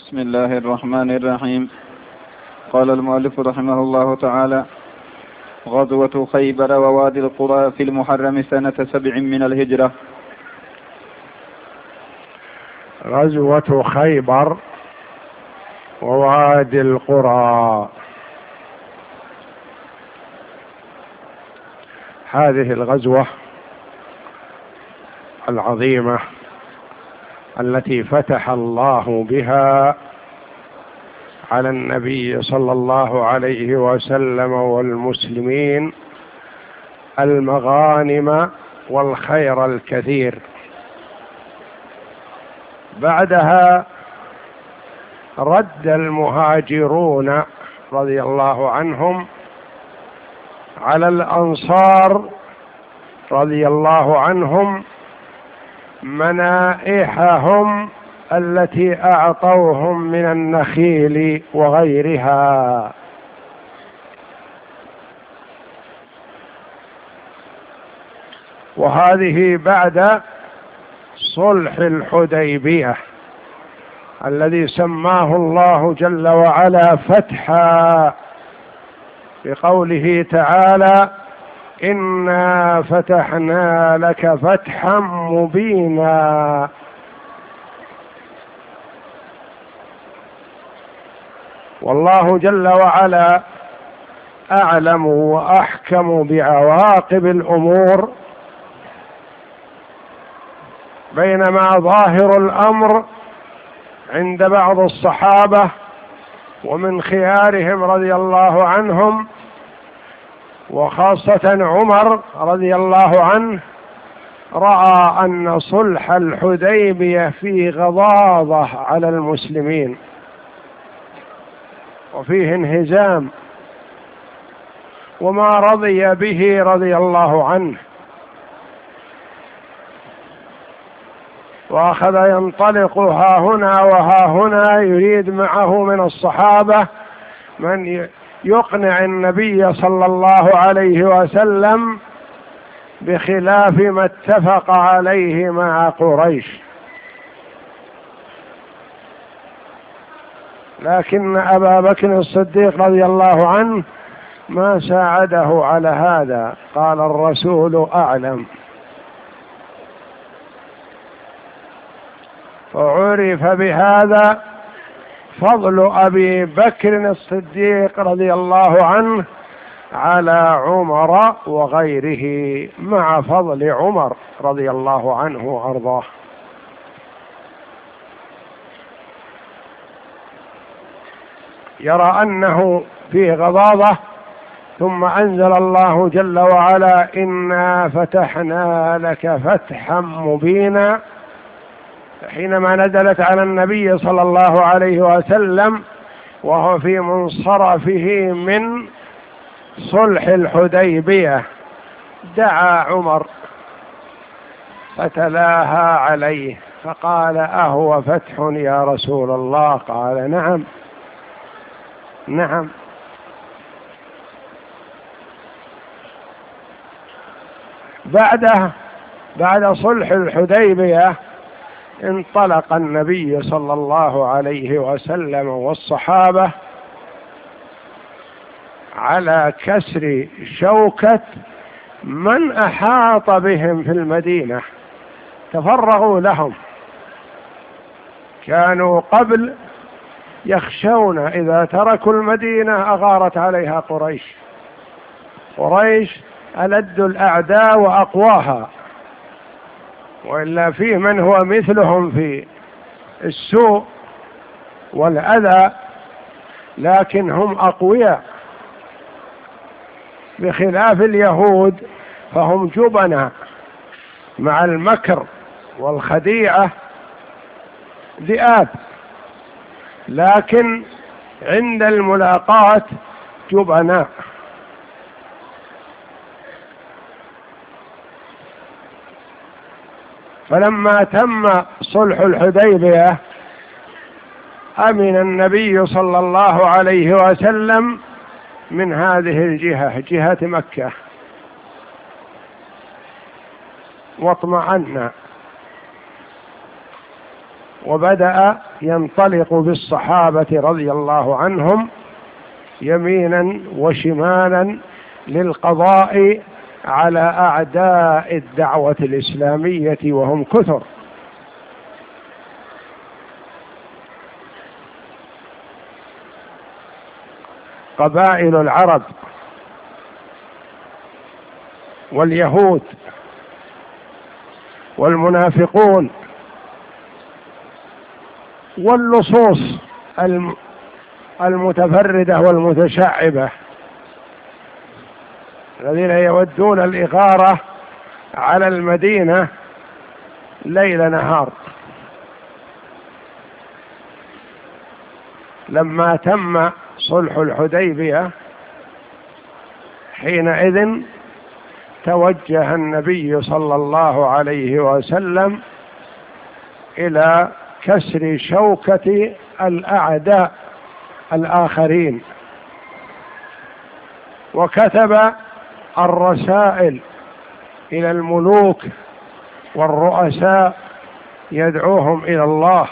بسم الله الرحمن الرحيم. قال المؤلف رحمه الله تعالى: غزوة خيبر ووادي القرى في المحرم سنة 7 من الهجرة. غزوة خيبر ووادي القرى، هذه الغزوة العظيمة التي فتح الله بها على النبي صلى الله عليه وسلم والمسلمين المغانم والخير الكثير. بعدها رد المهاجرون رضي الله عنهم على الأنصار رضي الله عنهم منائحهم التي أعطوهم من النخيل وغيرها، وهذه بعد صلح الحديبية الذي سماه الله جل وعلا فتحا بقوله تعالى: إنا فتحنا لك فتحا مبينا. والله جل وعلا أعلم وأحكم بعواقب الأمور، بينما ظاهر الأمر عند بعض الصحابة ومن خيارهم رضي الله عنهم وخاصة عمر رضي الله عنه، رأى أن صلح الحديبية فيه غضاضة على المسلمين وفيه انهزام، وما رضي به رضي الله عنه، وأخذ ينطلق ها هنا وها هنا يريد معه من الصحابة من يقنع النبي صلى الله عليه وسلم بخلاف ما اتفق عليه مع قريش. لكن أبا بكر الصديق رضي الله عنه ما ساعده على هذا، قال: الرسول أعلم. وعرف بهذا فضل أبي بكر الصديق رضي الله عنه على عمر وغيره، مع فضل عمر رضي الله عنه وأرضاه. يرى أنه في غضاضة، ثم أنزل الله جل وعلا: إنا فتحنا لك فتحا مبينا، حينما نزلت على النبي صلى الله عليه وسلم وهو في منصرفه من صلح الحديبية، دعا عمر فتلاها عليه فقال: أهو فتح يا رسول الله؟ قال: نعم نعم. بعد صلح الحديبية انطلق النبي صلى الله عليه وسلم والصحابة على كسر شوكة من أحاط بهم في المدينة، تفرغوا لهم. كانوا قبل يخشون إذا تركوا المدينة أغارت عليها قريش. قريش ألد الأعداء وأقواها، وإلا فيه من هو مثلهم في السوء والأذى، لكن هم أقوياء، بخلاف اليهود فهم جبناء مع المكر والخديعة، ذئاب، لكن عند الملاقاة جبناء. فلما تم صلح الحديبية أمن النبي صلى الله عليه وسلم من هذه الجهة، جهة مكة، واطمأن، وبدأ ينطلق بالصحابة رضي الله عنهم يمينا وشمالا للقضاء على أعداء الدعوة الإسلامية وهم كثر. قبائل العرب واليهود والمنافقون واللصوص المتفردة والمتشعبة الذين يودون الإغارة على المدينة ليل نهار. لما تم صلح الحديبية حينئذ توجه النبي صلى الله عليه وسلم إلى كسر شوكة الأعداء الآخرين، وكتب الرسائل إلى الملوك والرؤساء يدعوهم إلى الله،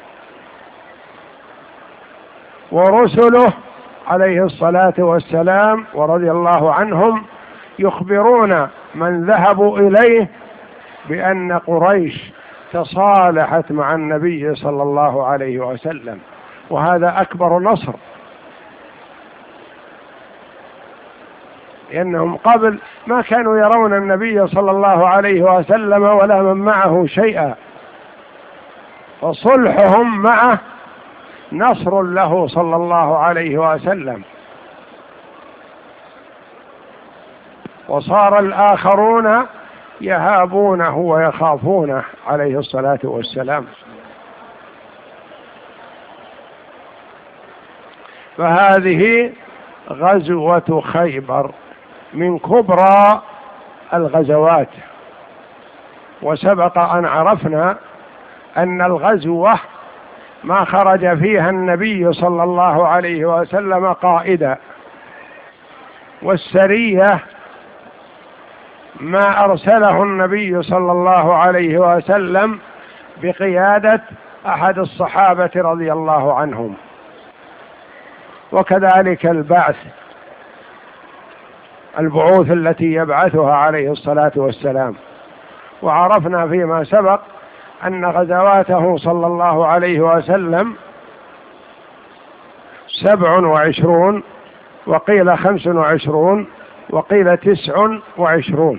ورسله عليه الصلاة والسلام ورضي الله عنهم يخبرون من ذهبوا إليه بأن قريش تصالحت مع النبي صلى الله عليه وسلم، وهذا أكبر نصر، لأنهم قبل ما كانوا يرون النبي صلى الله عليه وسلم ولا من معه شيئا، فصلحهم معه نصر له صلى الله عليه وسلم. وصار الآخرون يهابونه ويخافونه عليه الصلاة والسلام. فهذه غزوة خيبر من كبرى الغزوات. وسبق أن عرفنا أن الغزوة ما خرج فيها النبي صلى الله عليه وسلم قائدا، والسرية ما أرسله النبي صلى الله عليه وسلم بقيادة أحد الصحابة رضي الله عنهم، وكذلك البعوث التي يبعثها عليه الصلاة والسلام. وعرفنا فيما سبق أن غزواته صلى الله عليه وسلم 27، وقيل 25، وقيل 29،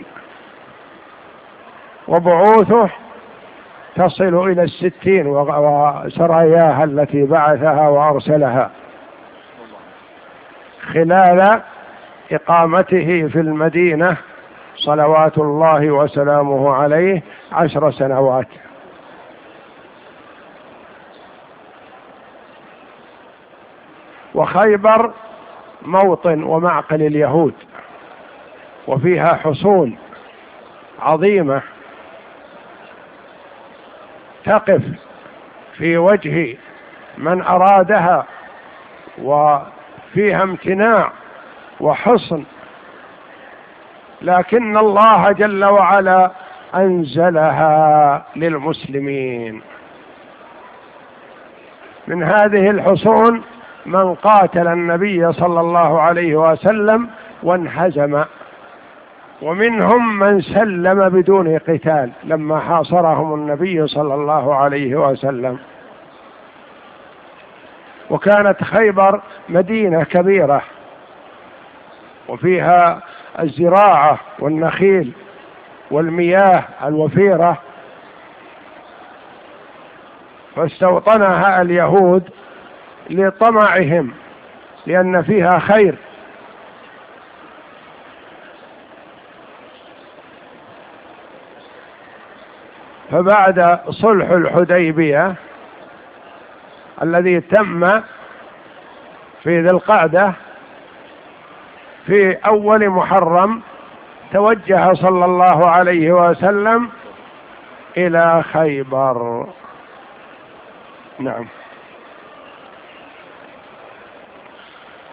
وبعوثه تصل إلى 60، وسراياها التي بعثها وأرسلها خلال إقامته في المدينة صلوات الله وسلامه عليه 10 سنوات. وخيبر موطن ومعقل اليهود، وفيها حصون عظيمة تقف في وجه من أرادها، وفيها امتناع وحصن، لكن الله جل وعلا أنزلها للمسلمين. من هذه الحصون من قاتل النبي صلى الله عليه وسلم وانهزم، ومنهم من سلم بدون قتال لما حاصرهم النبي صلى الله عليه وسلم. وكانت خيبر مدينة كبيرة، وفيها الزراعة والنخيل والمياه الوفيرة، فاستوطنها اليهود لطمعهم لأن فيها خير. فبعد صلح الحديبية الذي تم في ذي القعدة في أول محرم، توجه صلى الله عليه وسلم إلى خيبر. نعم.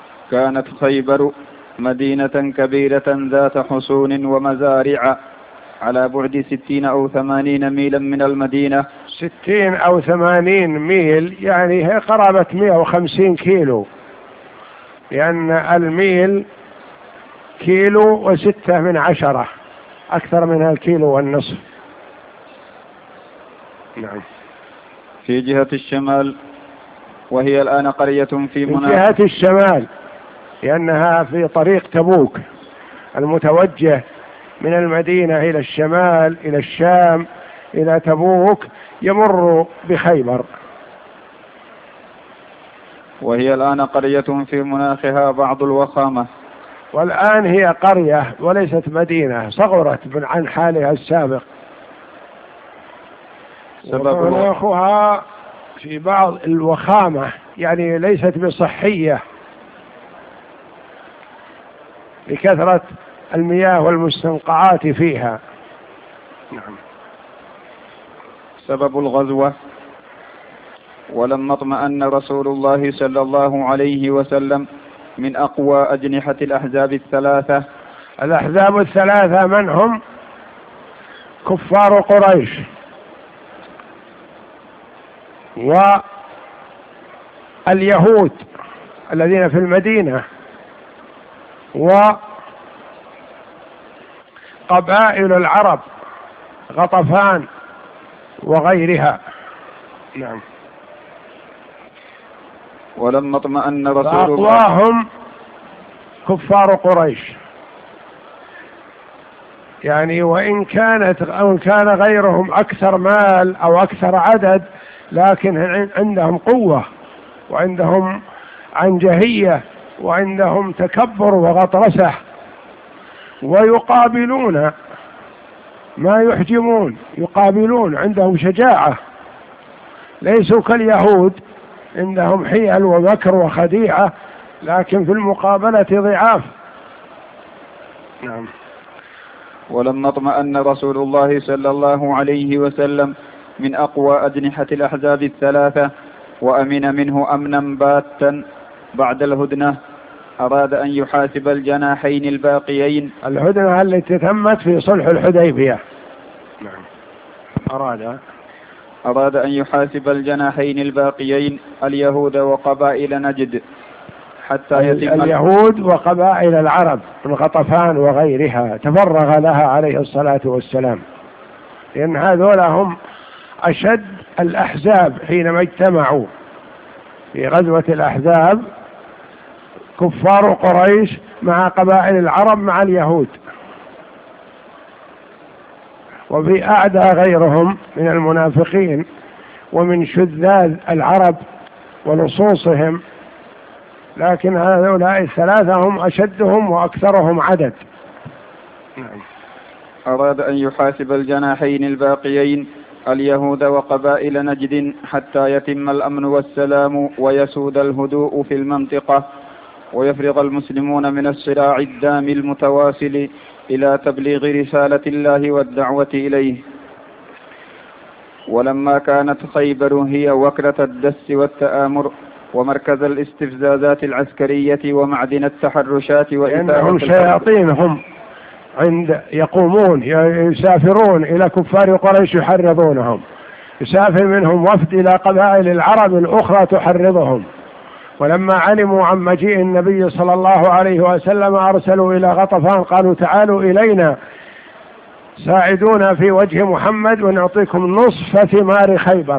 كانت خيبر مدينة كبيرة ذات حصون ومزارع على بعد 60 أو 80 ميلا من المدينة. 60 أو 80 ميل، يعني هي قرابة 150 كيلو، لأن الميل كيلو و6، أكثر من الكيلو والنصف. نعم. في جهة الشمال، وهي الآن قرية في جهة الشمال، لأنها في طريق تبوك المتوجه من المدينة إلى الشمال إلى الشام إلى تبوك، يمر بخيبر. وهي الآن قرية في مناخها بعض الوخامة. والآن هي قرية وليست مدينة، صغرت عن حالها السابق. ومناخها في بعض الوخامة، يعني ليست بصحية لكثرة المياه والمستنقعات فيها. نعم. سبب الغزوة: ولما اطمأن رسول الله صلى الله عليه وسلم من أقوى أجنحة الأحزاب الثلاثة. الأحزاب الثلاثة من هم؟ كفار قريش واليهود الذين في المدينة وقبائل العرب، غطفان وغيرها. نعم. ولما اطمأن رسول الله، فأقواهم كفار قريش، يعني وإن كان غيرهم أكثر مال أو أكثر عدد، لكن عندهم قوة وعندهم عنجهية وعندهم تكبر وغطرسة، ويقابلون ما يحجمون، يقابلون، عندهم شجاعة، ليسوا كاليهود عندهم حيل ومكر وخديعة، لكن في المقابلة ضعاف. نعم. ولما اطمأن رسول الله صلى الله عليه وسلم من أقوى أجنحة الأحزاب الثلاثة وأمن منه أمنا باتا بعد الهدنة، أراد أن يحاسب الجناحين الباقيين. الهدنة التي تمت في صلح الحديبية. نعم. أراد أن يحاسب الجناحين الباقيين اليهود وقبائل نجد حتى يتم اليهود وقبائل العرب من غطفان وغيرها، تفرغ لها عليه الصلاة والسلام، لأن هذول هم أشد الأحزاب حينما اجتمعوا في غزوة الأحزاب، كفار قريش مع قبائل العرب مع اليهود، وفي أعداء غيرهم من المنافقين ومن شذاذ العرب ولصوصهم، لكن هؤلاء الثلاثة هم أشدهم وأكثرهم عدد. أراد أن يحاسب الجناحين الباقيين اليهود وقبائل نجد حتى يتم الأمن والسلام ويسود الهدوء في المنطقة، ويفرغ المسلمون من الصراع الدامي المتواصل إلى تبليغ رسالة الله والدعوة إليه. ولما كانت خيبر هي وكرة الدس والتآمر ومركز الاستفزازات العسكرية ومعدن التحرشات لأنهم شياطين، هم يقومون يسافرون إلى كفار قريش يحرضونهم، يسافر منهم وفد إلى قبائل العرب الأخرى تحرضهم. ولما علموا عن مجيء النبي صلى الله عليه وسلم أرسلوا إلى غطفان قالوا تعالوا إلينا ساعدونا في وجه محمد ونعطيكم نصف ثمار خيبر.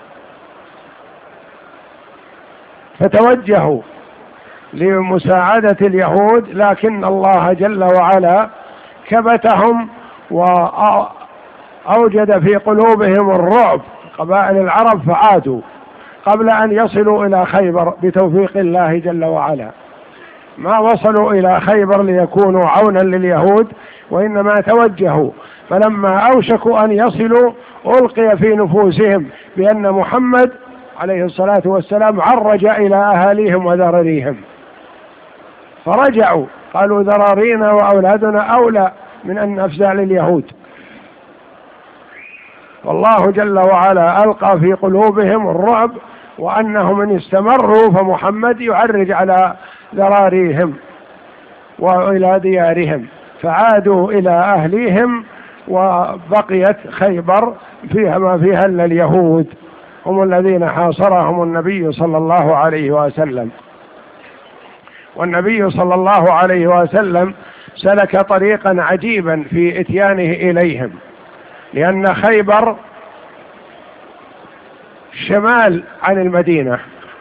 فتوجهوا لمساعدة اليهود، لكن الله جل وعلا كبتهم وأوجد في قلوبهم الرعب قبائل العرب، فعادوا قبل أن يصلوا إلى خيبر بتوفيق الله جل وعلا. ما وصلوا إلى خيبر ليكونوا عونا لليهود، وإنما توجهوا، فلما أوشكوا أن يصلوا ألقي في نفوسهم بأن محمد عليه الصلاة والسلام عرج إلى أهاليهم وذراريهم، فرجعوا قالوا ذرارينا وأولادنا أولى من أن نفزع لليهود. والله جل وعلا ألقى في قلوبهم الرعب، وأنهم إن استمروا فمحمد يعرج على ذراريهم وإلى ديارهم، فعادوا إلى أهليهم وبقيت خيبر فيها ما فيها إلا اليهود، هم الذين حاصرهم النبي صلى الله عليه وسلم. والنبي صلى الله عليه وسلم سلك طريقا عجيبا في إتيانه إليهم، لأن خيبر شمال عن المدينة،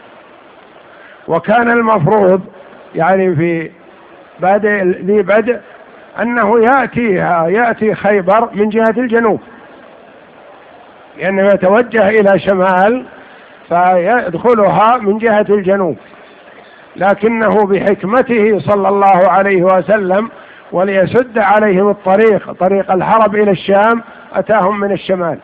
وكان المفروض يعني في بدء أنه يأتي خيبر من جهة الجنوب، لأنه يتوجه إلى شمال فيدخلها من جهة الجنوب، لكنه بحكمته صلى الله عليه وسلم وليسد عليهم طريق الهرب إلى الشام أتاهم من الشمال،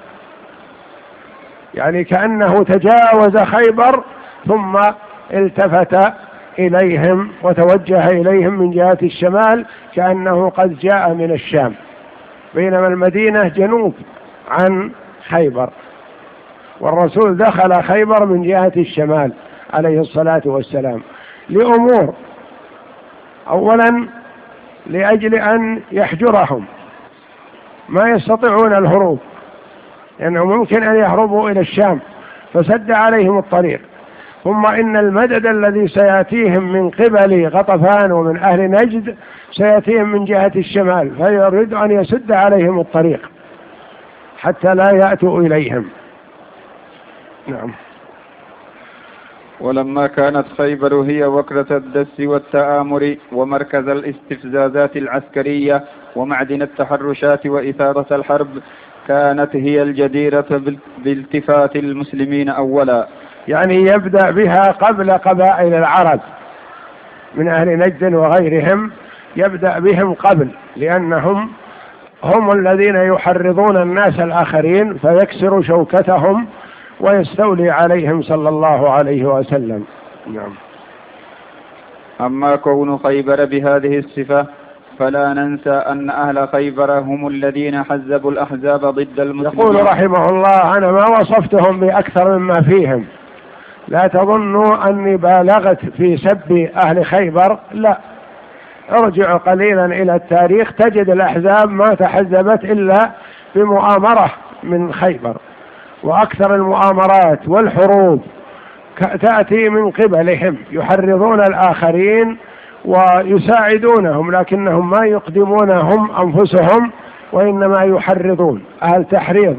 يعني كأنه تجاوز خيبر ثم التفت إليهم وتوجه إليهم من جهة الشمال كأنه قد جاء من الشام، بينما المدينة جنوب عن خيبر، والرسول دخل خيبر من جهة الشمال عليه الصلاة والسلام لأمور: أولا لأجل أن يحجرهم ما يستطيعون الهروب، لأنه ممكن أن يهربوا إلى الشام فسد عليهم الطريق، ثم إن المدد الذي سيأتيهم من قبل غطفان ومن أهل نجد سيأتيهم من جهة الشمال، فيريد أن يسد عليهم الطريق حتى لا يأتوا إليهم. نعم. ولما كانت خيبر هي وكرة الدس والتآمر ومركز الاستفزازات العسكرية ومعدن التحرشات وإثارة الحرب، كانت هي الجديرة بالتفات المسلمين أولا، يعني يبدأ بها قبل قبائل العرب من أهل نجد وغيرهم، يبدأ بهم قبل، لأنهم هم الذين يحرضون الناس الآخرين فيكسر شوكتهم ويستولي عليهم صلى الله عليه وسلم. نعم. أما كون خيبر بهذه الصفة فلا ننسى أن أهل خيبر هم الذين حزبوا الأحزاب ضد المسلمين. يقول رحمه الله: أنا ما وصفتهم بأكثر مما فيهم، لا تظنوا أني بالغت في سب أهل خيبر، لا، ارجع قليلا إلى التاريخ تجد الأحزاب ما تحزبت إلا بمؤامرة من خيبر، وأكثر المؤامرات والحروب تأتي من قبلهم، يحرضون الآخرين ويساعدونهم، لكنهم ما يقدمونهم أنفسهم وإنما يحرضون، أهل تحريض.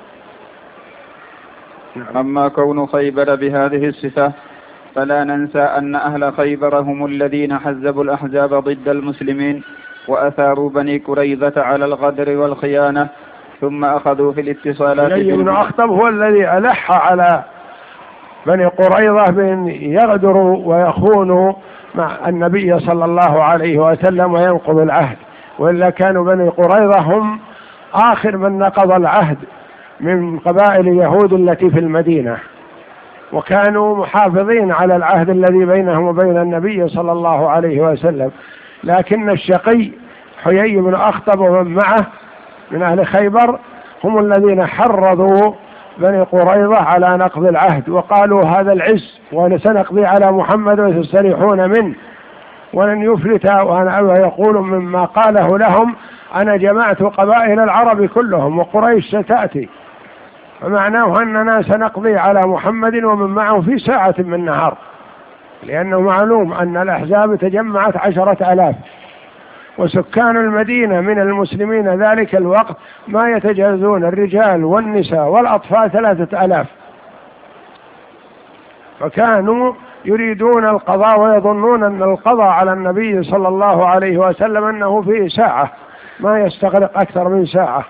أما كون خيبر بهذه الصفة فلا ننسى أن أهل خيبر هم الذين حزبوا الأحزاب ضد المسلمين وأثاروا بني قريظة على الغدر والخيانة، ثم أخذوا في الاتصالات. حيي بن أخطب هو الذي ألح على بني قريظة بأن يغدروا ويخونوا مع النبي صلى الله عليه وسلم وينقض العهد، وإلا كانوا بني قريظة هم آخر من نقض العهد من قبائل اليهود التي في المدينة، وكانوا محافظين على العهد الذي بينهم وبين النبي صلى الله عليه وسلم، لكن الشقي حيي بن أخطب ومن معه من أهل خيبر هم الذين حرضوا بني قريظة على نقض العهد، وقالوا: هذا العز وسنقضي على محمد وتستريحون منه ولن يفلت. وأنا يقول مما قاله لهم: أنا جمعت قبائل العرب كلهم وقريش ستأتي، فمعناه أننا سنقضي على محمد ومن معه في ساعة من نهار، لأنه معلوم أن الأحزاب تجمعت 10,000، وسكان المدينة من المسلمين ذلك الوقت ما يتجاوزون الرجال والنساء والأطفال 3,000، فكانوا يريدون القضاء ويظنون أن القضاء على النبي صلى الله عليه وسلم أنه في ساعة، ما يستغرق أكثر من ساعة،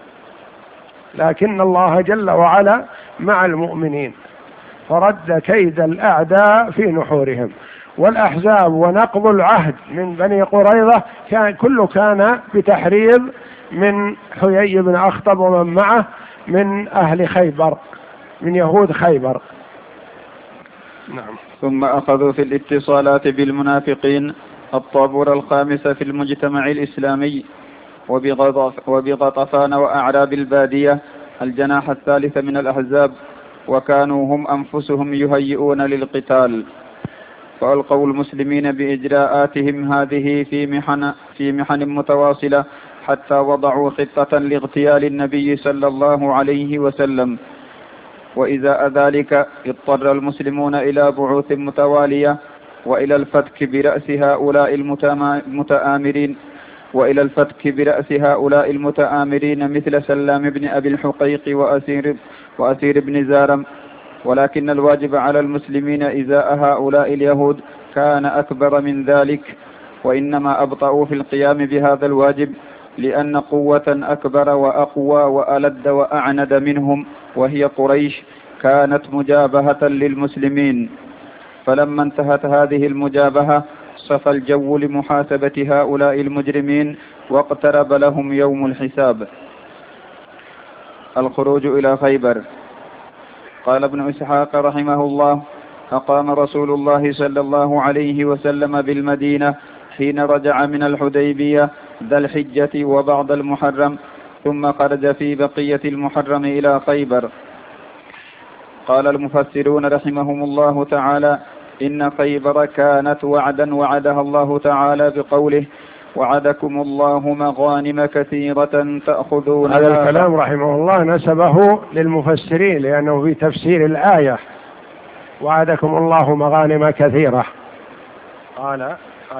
لكن الله جل وعلا مع المؤمنين فرد كيد الأعداء في نحورهم. والأحزاب ونقض العهد من بني قريظة كله كان بتحريض من حيي بن أخطب ومن معه من أهل خيبر، من يهود خيبر. نعم. ثم أخذوا في الاتصالات بالمنافقين الطابور الخامس في المجتمع الإسلامي، وبغطفان وأعراب البادية الجناح الثالث من الأحزاب، وكانوا هم أنفسهم يهيئون للقتال، فألقوا المسلمين بإجراءاتهم هذه في محن متواصلة حتى وضعوا خطة لاغتيال النبي صلى الله عليه وسلم. وإزاء ذلك اضطر المسلمون إلى بعوث متوالية وإلى الفتك برأس هؤلاء المتآمرين مثل سلام بن أبي الحقيق وأسير بن زارم. ولكن الواجب على المسلمين إزاء هؤلاء اليهود كان أكبر من ذلك، وإنما أبطأوا في القيام بهذا الواجب لأن قوة أكبر وأقوى وألد وأعند منهم وهي قريش كانت مجابهة للمسلمين. فلما انتهت هذه المجابهة صفى الجو لمحاسبة هؤلاء المجرمين واقترب لهم يوم الحساب. الخروج إلى خيبر. قال ابن إسحاق رحمه الله: أقام رسول الله صلى الله عليه وسلم بالمدينة حين رجع من الحديبية ذا الحجة وبعد المحرم، ثم خرج في بقية المحرم إلى خيبر. قال المفسرون رحمهم الله تعالى: إن خيبر كانت وعدا وعدها الله تعالى بقوله: وعدكم الله مغانم كثيرة تأخذونها. هذا الكلام رحمه الله نسبه للمفسرين لأنه في تفسير الآية: وعدكم الله مغانم كثيرة. قال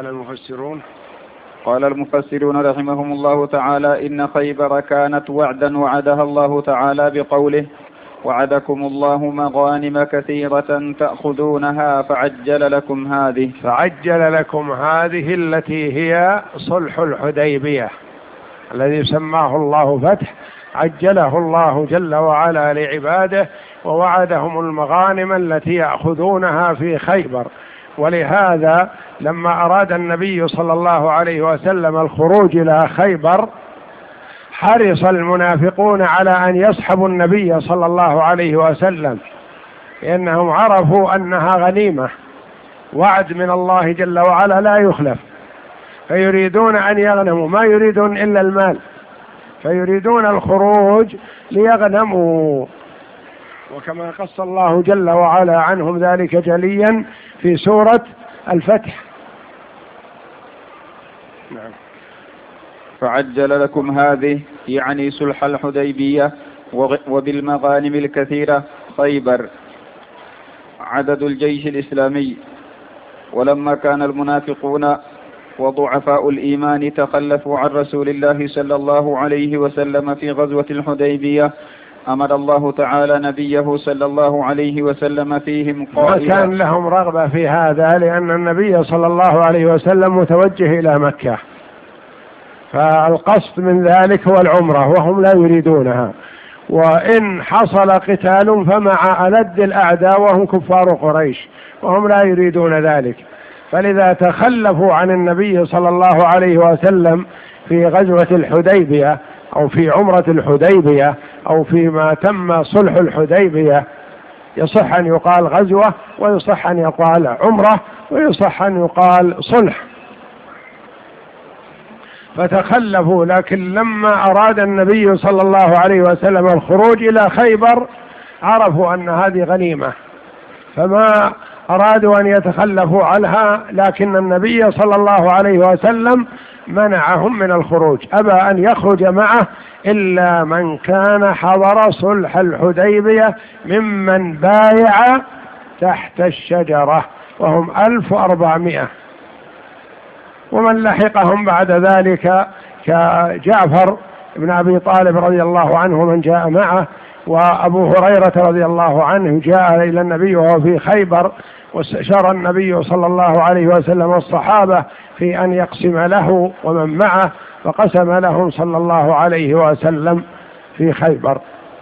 المفسرون رحمهم الله تعالى: إن خيبر كانت وعدا وعدها الله تعالى بقوله: وعدكم الله مغانم كثيرة تأخذونها فعجل لكم هذه التي هي صلح الحديبية الذي سماه الله فتح، عجله الله جل وعلا لعباده، ووعدهم المغانم التي يأخذونها في خيبر. ولهذا لما أراد النبي صلى الله عليه وسلم الخروج إلى خيبر حرص المنافقون على أن يصحبوا النبي صلى الله عليه وسلم، لأنهم عرفوا أنها غنيمة، وعد من الله جل وعلا لا يخلف، فيريدون أن يغنموا، ما يريدون إلا المال، فيريدون الخروج ليغنموا. وكما قص الله جل وعلا عنهم ذلك جليا في سورة الفتح. نعم. فعجل لكم هذه يعني صلح الحديبية وبالمغانم الكثيرة خيبر. عدد الجيش الإسلامي. ولما كان المنافقون وضعفاء الإيمان تخلفوا عن رسول الله صلى الله عليه وسلم في غزوة الحديبية، أمر الله تعالى نبيه صلى الله عليه وسلم فيهم قائلا. ما كان لهم رغبة في هذا، لأن النبي صلى الله عليه وسلم متوجه إلى مكة، فالقصد من ذلك هو العمرة وهم لا يريدونها، وإن حصل قتال فمع ألد الأعداء وهم كفار قريش وهم لا يريدون ذلك، فلذا تخلفوا عن النبي صلى الله عليه وسلم في غزوة الحديبية أو في عمرة الحديبية أو فيما تم صلح الحديبية. يصح أن يقال غزوة، ويصح أن يقال عمرة، ويصح أن يقال صلح. فتخلفوا، لكن لما أراد النبي صلى الله عليه وسلم الخروج إلى خيبر عرفوا أن هذه غنيمة، فما أرادوا أن يتخلفوا عنها، لكن النبي صلى الله عليه وسلم منعهم من الخروج، أبى أن يخرج معه إلا من كان حضر صلح الحديبية ممن بايع تحت الشجرة، وهم 1400، ومن لحقهم بعد ذلك كجعفر بن أبي طالب رضي الله عنه من جاء معه، وأبو هريرة رضي الله عنه جاء إلى النبي وهو في خيبر، واستشار النبي صلى الله عليه وسلم الصحابة في أن يقسم له ومن معه، فقسم لهم صلى الله عليه وسلم في خيبر.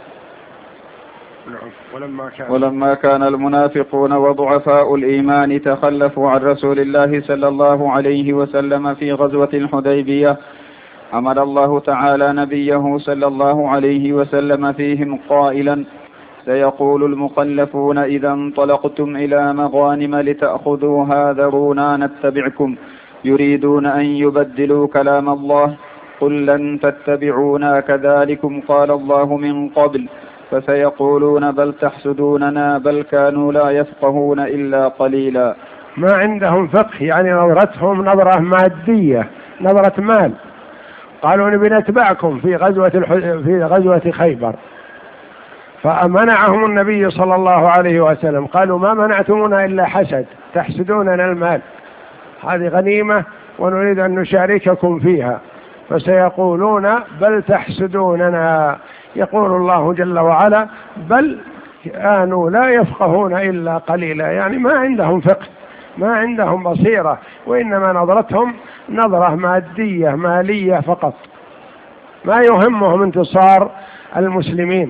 ولما كان المنافقون وضعفاء الإيمان تخلفوا عن رسول الله صلى الله عليه وسلم في غزوة الحديبية، أمر الله تعالى نبيه صلى الله عليه وسلم فيهم قائلا: سيقول المخلفون إذا انطلقتم إلى مغانم لتأخذوها ذرونا نتبعكم، يريدون أن يبدلوا كلام الله، قل لن تتبعونا كذلكم قال الله من قبل، فسيقولون بل تحسدوننا بل كانوا لا يفقهون إلا قليلا. ما عندهم فقه، يعني نظرتهم نظرة مادية، نظرة مال، قالوا نبي نتبعكم في غزوة خيبر، فمنعهم النبي صلى الله عليه وسلم. قالوا ما منعتمونا إلا حسد، تحسدوننا المال، هذه غنيمة ونريد أن نشارككم فيها، فسيقولون بل تحسدوننا. يقول الله جل وعلا بل كانوا لا يفقهون إلا قليلا، يعني ما عندهم فقه، ما عندهم بصيرة، وإنما نظرتهم نظرة مادية مالية فقط، ما يهمهم انتصار المسلمين.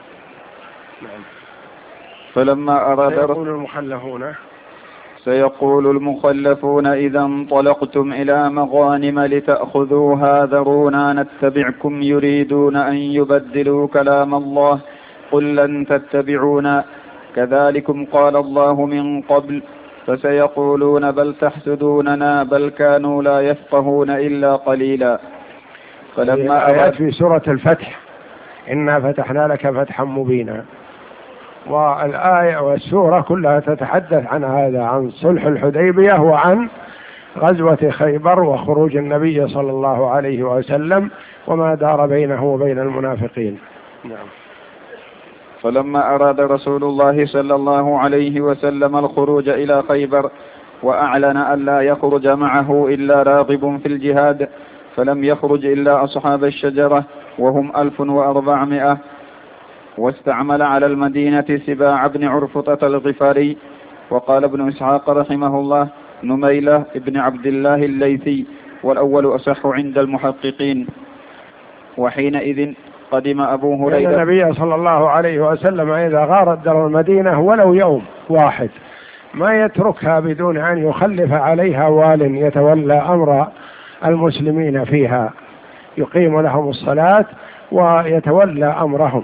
فلما أراد سيقول المخلفون إذا انطلقتم إلى مغانم لتأخذوها ذرونا نتبعكم يريدون أن يبدلوا كلام الله قل لن تتبعونا كذلكم قال الله من قبل فسيقولون بل تحسدوننا بل كانوا لا يفقهون إلا قليلا. فلما آيات في سورة الفتح إنا فتحنا لك فتحا مبينا، والآية والسورة كلها تتحدث عن هذا، عن صلح الحديبية وعن غزوة خيبر وخروج النبي صلى الله عليه وسلم وما دار بينه وبين المنافقين. نعم. فلما أراد رسول الله صلى الله عليه وسلم الخروج إلى خيبر وأعلن أن لا يخرج معه إلا راغب في الجهاد، فلم يخرج إلا أصحاب الشجرة وهم 1400، واستعمل على المدينة سباع بن عرفطة الغفاري. وقال ابن إسحاق رحمه الله نميلة ابن عبد الله الليثي، والأول أصح عند المحققين. وحينئذ قدم أبو هريرة. النبي صلى الله عليه وسلم إذا غارت در المدينة ولو يوم واحد ما يتركها بدون أن يخلف عليها وال يتولى أمر المسلمين فيها، يقيم لهم الصلاة ويتولى أمرهم.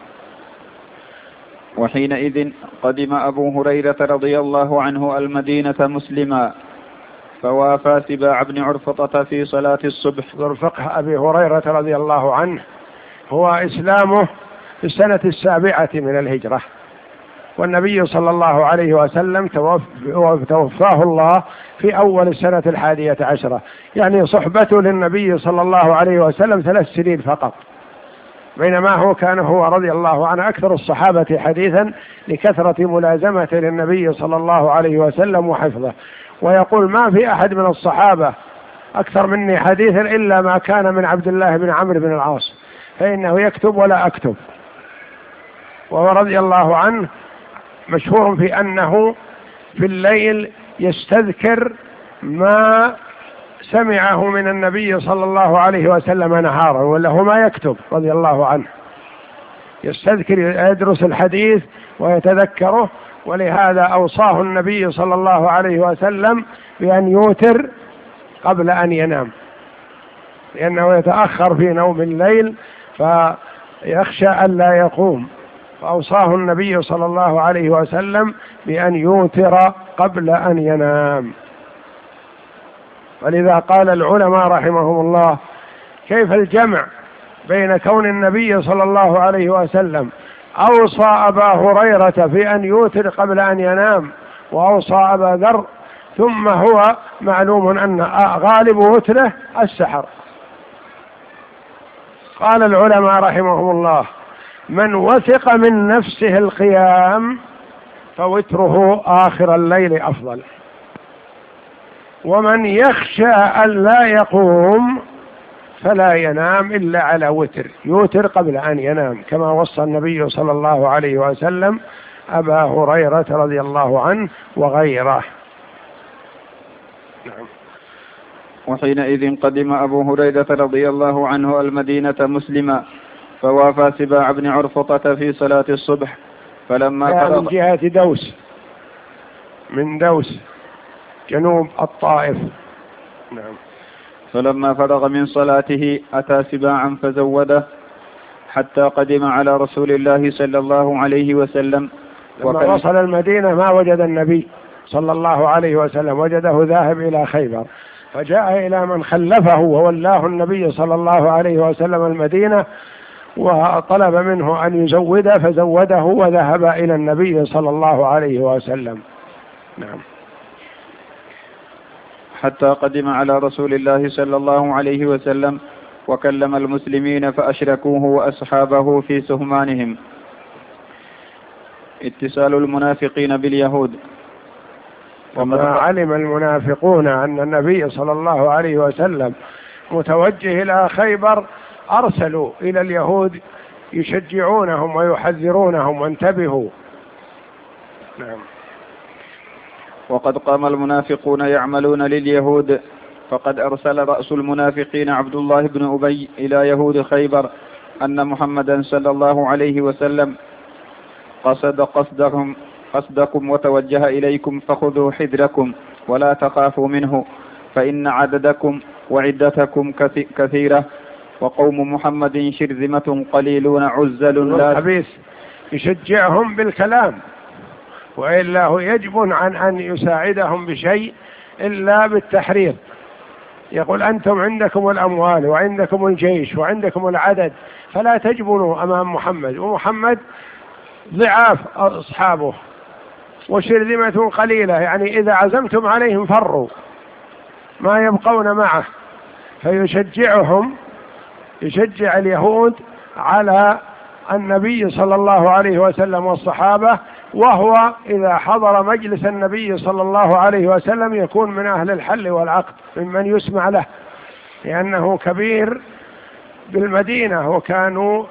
وحينئذ قدم أبو هريرة رضي الله عنه المدينة مسلما، فوافى سباع بن عرفطة في صلاة الصبح. فقه أبي هريرة رضي الله عنه هو إسلامه في السنة 7 من الهجرة، والنبي صلى الله عليه وسلم توفاه الله في أول سنة 11، يعني صحبته للنبي صلى الله عليه وسلم 3 سنين فقط، بينما هو كان هو رضي الله عنه أكثر الصحابة حديثا لكثرة ملازمته للنبي صلى الله عليه وسلم وحفظه. ويقول ما في أحد من الصحابة أكثر مني حديثا إلا ما كان من عبد الله بن عمرو بن العاص، فإنه يكتب ولا أكتب. وهو رضي الله عنه مشهور في أنه في الليل يستذكر ما سمعه من النبي صلى الله عليه وسلم نهارا، ولا هو ما يكتب رضي الله عنه، يستذكر يدرس الحديث ويتذكره. ولهذا أوصاه النبي صلى الله عليه وسلم بأن يوتر قبل أن ينام، لأنه يتأخر في نوم الليل فيخشى أن لا يقوم، فأوصاه النبي صلى الله عليه وسلم بأن يوتر قبل أن ينام. ولذا قال العلماء رحمهم الله كيف الجمع بين كون النبي صلى الله عليه وسلم أوصى أبا هريرة في أن يوتر قبل أن ينام، وأوصى أبا ذر، ثم هو معلوم أن غالب وتره السحر. قال العلماء رحمهم الله من وثق من نفسه القيام فوتره آخر الليل أفضل، ومن يخشى أن لا يقوم فلا ينام إلا على وتر، يوتر قبل أن ينام، كما وصى النبي صلى الله عليه وسلم أبا هريرة رضي الله عنه وغيره. نعم. وحينئذ قدم أبو هريرة رضي الله عنه المدينة مسلما، فوافى سباع بن عرفطة في صلاة الصبح، فلما من جهة دوس، من دوس جنوب الطائف. نعم. فلما فرغ من صلاته أتى سباعا فزوده حتى قدم على رسول الله صلى الله عليه وسلم. لما وصل المدينة ما وجد النبي صلى الله عليه وسلم، وجده ذاهب إلى خيبر، فجاء إلى من خلفه وولاه النبي صلى الله عليه وسلم المدينة، وطلب منه أن يزوده فزوده وذهب إلى النبي صلى الله عليه وسلم. نعم. حتى قدم على رسول الله صلى الله عليه وسلم وكلم المسلمين فأشركوه وأصحابه في سهمانهم. اتصال المنافقين باليهود. لما علم المنافقون أن النبي صلى الله عليه وسلم متوجه إلى خيبر أرسلوا إلى اليهود يشجعونهم ويحذرونهم وانتبهوا. نعم. وقد قام المنافقون يعملون لليهود، فقد أرسل رأس المنافقين عبد الله بن أبي إلى يهود خيبر أن محمدا صلى الله عليه وسلم قصدكم وتوجه إليكم، فخذوا حذركم ولا تخافوا منه، فإن عددكم وعدتكم كثيرة، وقوم محمد شرذمة قليلون عزل لا. الخبيث يشجعهم بالكلام، وإلا هو يجب عن أن يساعدهم بشيء إلا بالتحريض. يقول أنتم عندكم الأموال وعندكم الجيش وعندكم العدد، فلا تجبنوا أمام محمد، ومحمد ضعاف أصحابه وشرذمة قليلة، يعني إذا عزمتم عليهم فروا ما يبقون معه. فيشجعهم، يشجع اليهود على النبي صلى الله عليه وسلم والصحابة، وهو إذا حضر مجلس النبي صلى الله عليه وسلم يكون من أهل الحل والعقد، ممن يسمع له، لأنه كبير بالمدينة وكانوا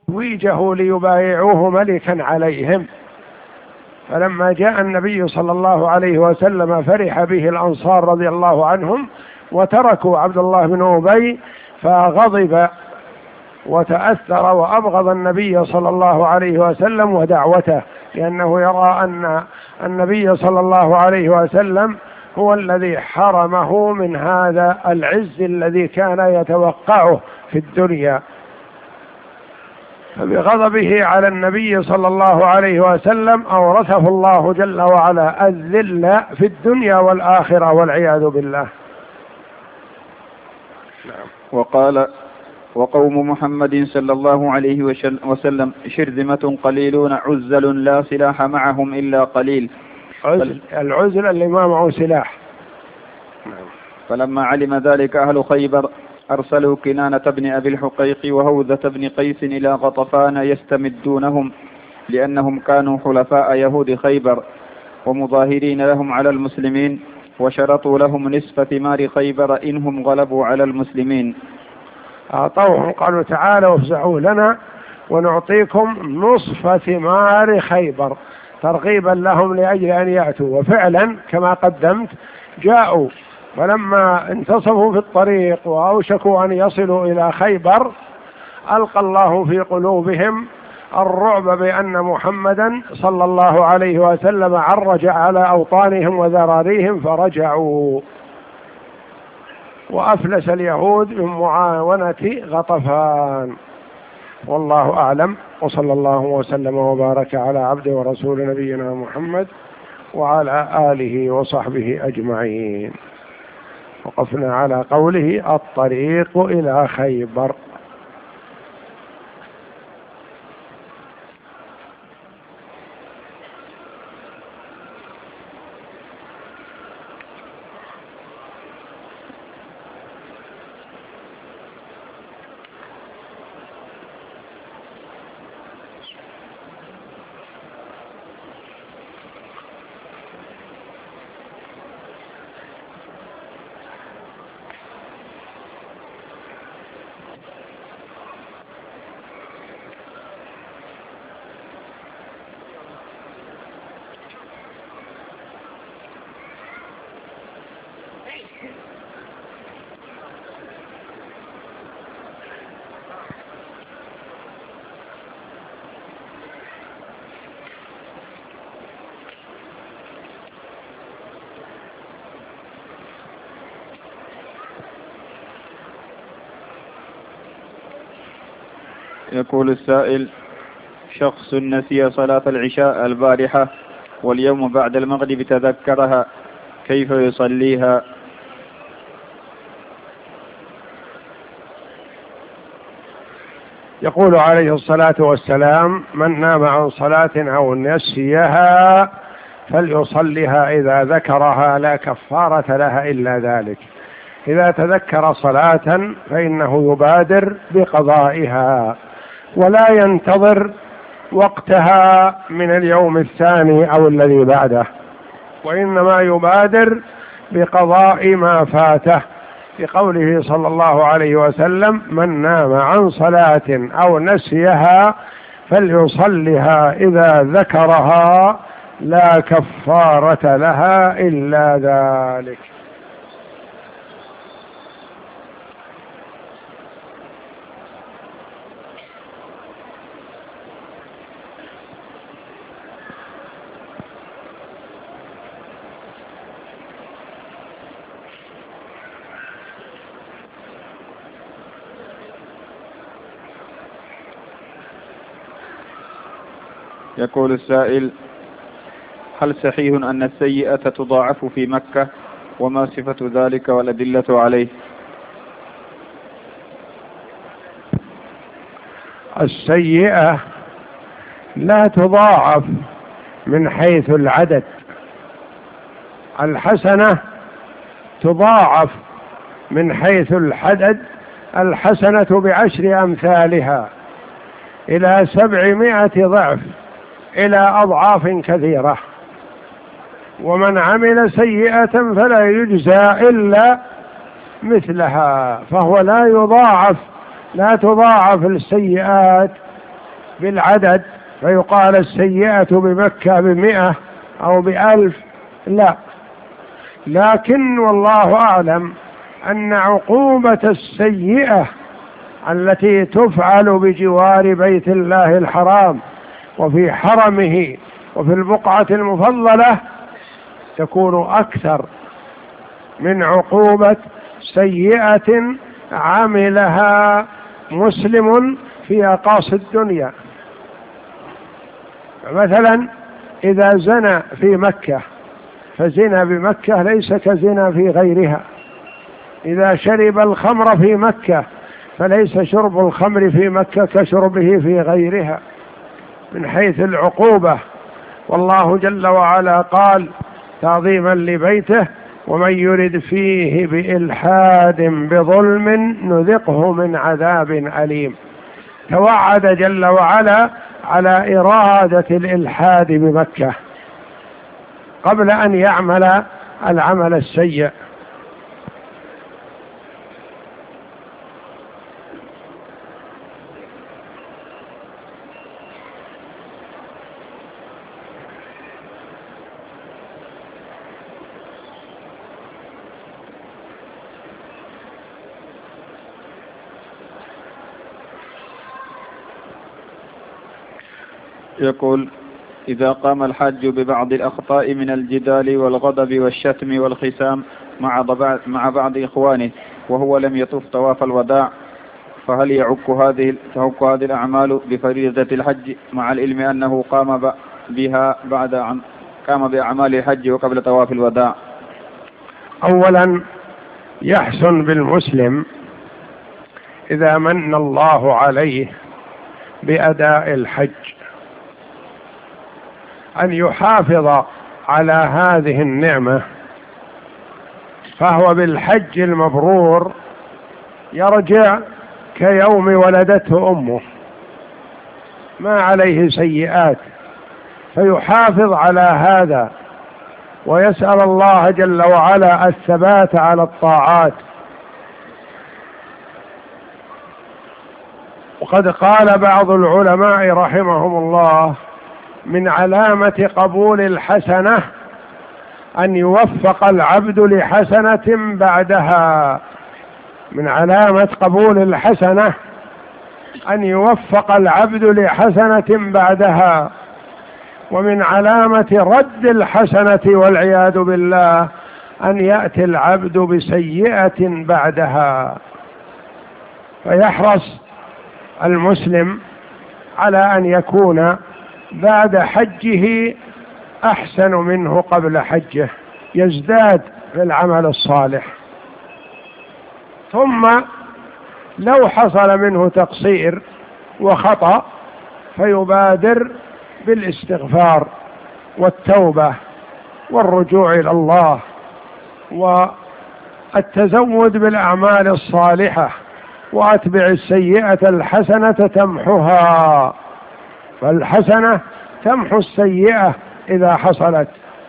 تتويجه ليبايعوه ملكا عليهم. فلما جاء النبي صلى الله عليه وسلم فرح به الأنصار رضي الله عنهم وتركوا عبد الله بن أبي، فغضب وتأثر وأبغض النبي صلى الله عليه وسلم ودعوته، لأنه يرى أن النبي صلى الله عليه وسلم هو الذي حرمه من هذا العز الذي كان يتوقعه في الدنيا. فبغضبه على النبي صلى الله عليه وسلم أورثه الله جل وعلا الذل في الدنيا والآخرة والعياذ بالله. وقال: وقوم محمد صلى الله عليه وسلم شرذمة قليلون عزل لا سلاح معهم إلا قليل. العزل اللي ما معه سلاح. فلما علم ذلك أهل خيبر أرسلوا كنانة بن أبي الحقيق وهوذة بن قيس إلى غطفان يستمدونهم، لأنهم كانوا حلفاء يهود خيبر ومظاهرين لهم على المسلمين، وشرطوا لهم نصف ثمار خيبر إنهم غلبوا على المسلمين. أعطوهم قالوا تعالوا افزعوا لنا ونعطيكم نصف ثمار خيبر، ترغيبا لهم لأجل أن يأتوا. وفعلا كما قدمت جاءوا، ولما انتصفوا في الطريق وأوشكوا أن يصلوا إلى خيبر ألقى الله في قلوبهم الرعب بأن محمدا صلى الله عليه وسلم عرج على أوطانهم وذراريهم، فرجعوا وأفلس اليهود من معاونة غطفان. والله أعلم، وصلى الله وسلم وبارك على عبده ورسول نبينا محمد وعلى آله وصحبه أجمعين. وقفنا على قوله الطريق إلى خيبر. يقول السائل: شخص نسي صلاة العشاء البارحة واليوم بعد المغرب تذكرها، كيف يصليها؟ يقول عليه الصلاة والسلام: من نام عن صلاة أو نسيها فليصلها إذا ذكرها، لا كفارة لها إلا ذلك. إذا تذكر صلاة فإنه يبادر بقضائها ولا ينتظر وقتها من اليوم الثاني أو الذي بعده، وإنما يبادر بقضاء ما فاته، لقوله صلى الله عليه وسلم: من نام عن صلاة أو نسيها فليصلها إذا ذكرها، لا كفارة لها إلا ذلك. يقول السائل: هل صحيح أن السيئة تضاعف في مكة؟ وما صفة ذلك والأدلة عليه؟ السيئة لا تضاعف من حيث العدد، الحسنة تضاعف من حيث العدد، الحسنة ب10 أمثالها إلى 700 ضعف، إلى أضعاف كثيرة. ومن عمل سيئة فلا يجزى إلا مثلها، فهو لا تضاعف السيئات بالعدد فيقال السيئة بمكة 100 أو 1000، لا، لكن والله أعلم أن عقوبة السيئة التي تفعل بجوار بيت الله الحرام وفي حرمه وفي البقعة المفضلة تكون أكثر من عقوبة سيئة عملها مسلم في أقاصي الدنيا. مثلا إذا زنى في مكة فزنا بمكة ليس كزنا في غيرها، إذا شرب الخمر في مكة فليس شرب الخمر في مكة كشربه في غيرها من حيث العقوبة. والله جل وعلا قال تعظيما لبيته: ومن يرد فيه بإلحاد بظلم نذقه من عذاب أليم. توعد جل وعلا على إرادة الإلحاد بمكة قبل أن يعمل العمل السيء. يقول: إذا قام الحج ببعض الأخطاء من الجدال والغضب والشتم والخسام مع بعض إخوانه وهو لم يطف طواف الوداع، فهل يعك هذه الأعمال بفريضة الحج مع العلم أنه قام بأعمال الحج وقبل طواف الوداع؟ أولا يحسن بالمسلم إذا من الله عليه بأداء الحج أن يحافظ على هذه النعمة، فهو بالحج المبرور يرجع كيوم ولدته أمه، ما عليه سيئات، فيحافظ على هذا ويسأل الله جل وعلا الثبات على الطاعات. وقد قال بعض العلماء رحمهم الله: من علامة قبول الحسنة أن يوفق العبد لحسنة بعدها. من علامة قبول الحسنة أن يوفق العبد لحسنة بعدها، ومن علامة رد الحسنة والعياذ بالله أن يأتي العبد بسيئة بعدها. فيحرص المسلم على أن يكون بعد حجه أحسن منه قبل حجه، يزداد في العمل الصالح. ثم لو حصل منه تقصير وخطأ فيبادر بالاستغفار والتوبة والرجوع إلى الله والتزود بالأعمال الصالحة، وأتبع السيئة الحسنة تمحها، فالحسنة تمحو السيئة إذا حصلت.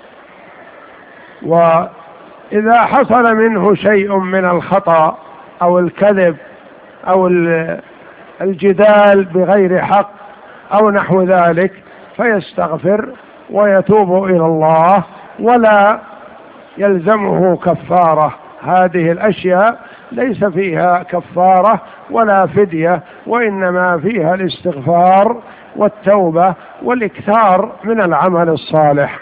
وإذا حصل منه شيء من الخطأ أو الكذب أو الجدال بغير حق أو نحو ذلك فيستغفر ويتوب إلى الله، ولا يلزمه كفارة. هذه الأشياء ليس فيها كفارة ولا فدية، وإنما فيها الاستغفار والتوبة والإكثار من العمل الصالح.